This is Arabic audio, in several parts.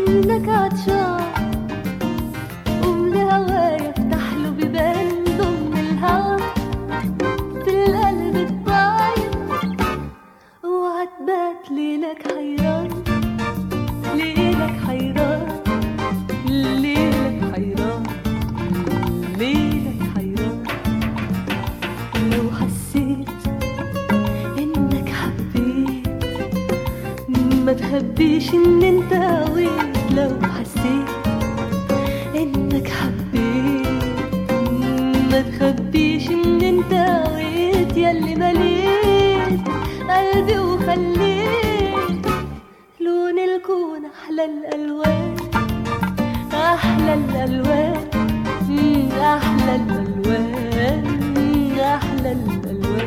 انك عطشان قوم لهوايا افتح له بيبان ضم الهوا في القلب الطاير وعتبات ليلك حيران ليلك حيران ليلك حيران ليلك حيران لو حسيت انك حبيت ما تخبيش ان انت قويت لو حسيت انك حبيت ما تخبيش ان انت قويت ياللي مليت قلبي وخليت لون الكون احلى الالوان احلى الالوان احلى الالوان احلى الالوان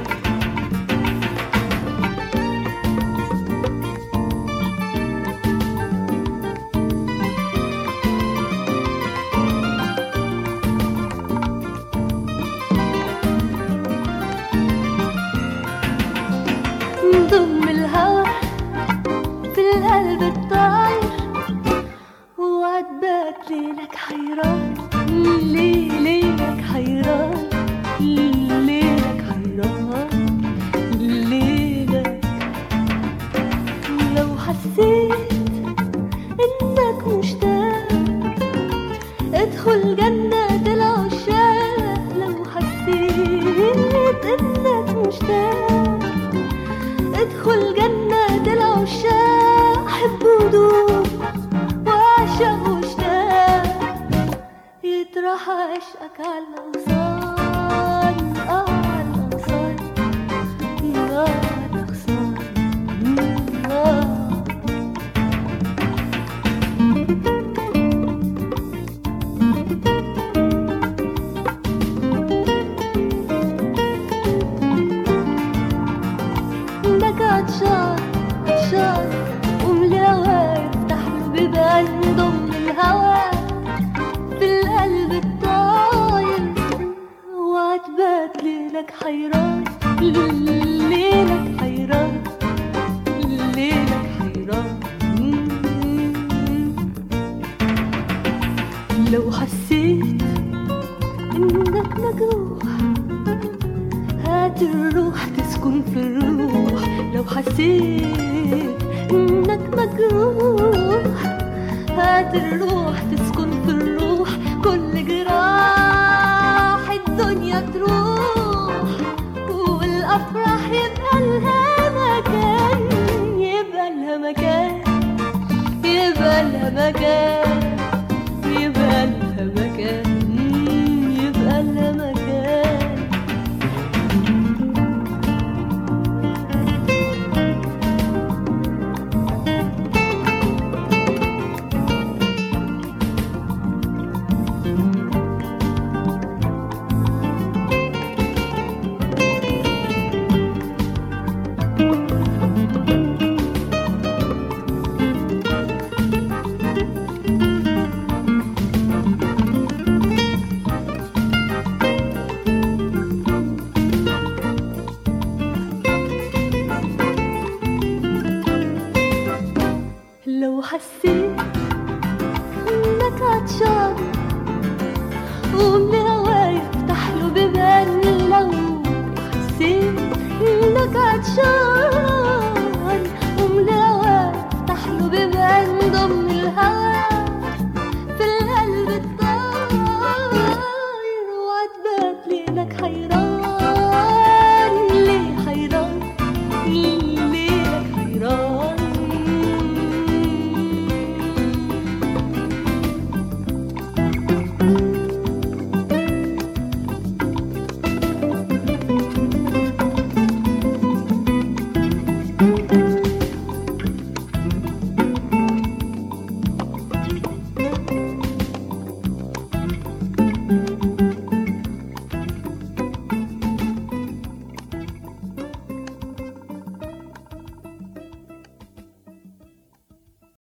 ضم الهوا في القلب الطاير وعتبات ليلك حيران ليلك حيران ليلك حيران ليلك لو حسيت انك مشتاق ادخل جنة العشاق لو حسيت انك مشتاق ادخل جنة العشاق حب ودوب وعشق واشتاق يطرح عشقك على الأغصان على الأغصان على الأغصان انك عطشان عطشان قوم لهوايا افتح له بيبان ضم الهوا في القلب الطاير وعتبات ليلك حيران ليلك حيران ليلك حيران لو حسيت انك مجروح هات الروح تسكن في الروح لو حسيت انك مجروح هات الروح تسكن في الروح كل جراح الدنيا تروح والافراح يبقى لها مكان يبقى لها مكان يبقى لها مكان يبقى لها مكان يبقى لها مكان لو حسيت انك عطشان قوم لهوايا افتح له بيبان لو حسيت انك عطشان قوم لهوايا افتح له بيبان ضم الهوا